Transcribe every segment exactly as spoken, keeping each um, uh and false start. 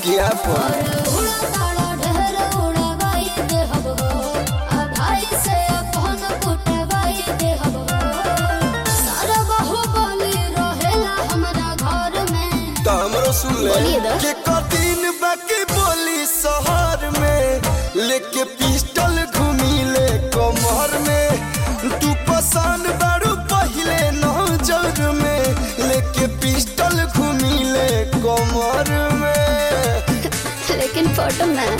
किया पर उड़ा तारा ढेर उड़ावाई दे हब हो आ भाई से अपन कुटवाई दे हब हो सारा बाहुबली रहेला हमरा घर में। तो हमरो सुन ले बोलिए दा। के कदिन बाकी बोली शहर में लेके पिस्टल घूमी ले कमर में तू पसंद बारू पहले नजर में लेके पिस्टल घूमी ले कमर में लेकिन फोटो में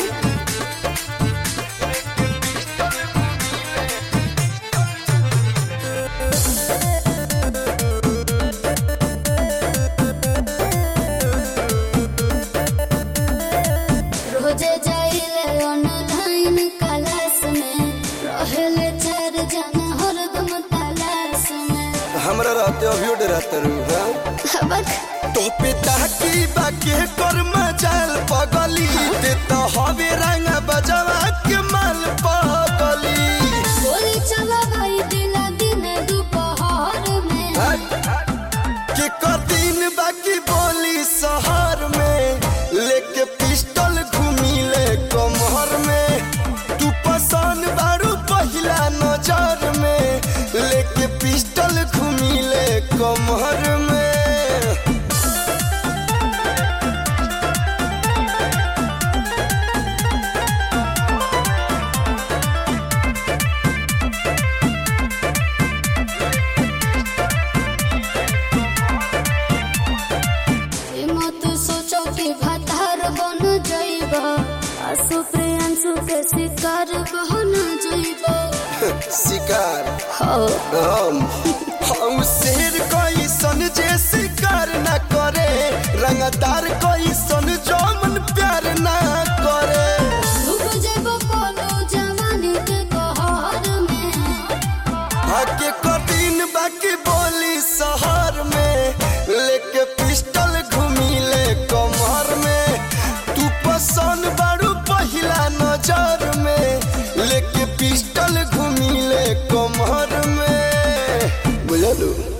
रोजे जाइले ऑनलाइन क्लास में रहेले चार जना हरदम तलाश में। हमरा रहते अभी उड़ रहते रू हाँ हबक तो पिता की बाके कर मजाल पगली ते तो हवे रंग बजवा के माल पगली गोली चला भाई दिला दिन दोपहर में के कदिन बाकी बोली शहर में लेके पिस्टल घूमी ले कमर में तू पसंद बारू पहला नजर में लेके पिस्टल घूमी ले कमर में मत सोचो कि भतार बन जाइबा आसु प्रियांशु के शिकार बन जाइबा। शिकार हो हम हम शेर कोई सन जे शिकार न करे रंगदार कोई सन जो मन प्यार न करे डूब जाइबा कोनो जवानी के कहर में। आके कदिन बाकी बोली शहर में लेके पिस्टल घूमी ले कमर में तू पसंद बारू पहला नजर में लेके पिस्टल घूमी ले कमर में बुझलू।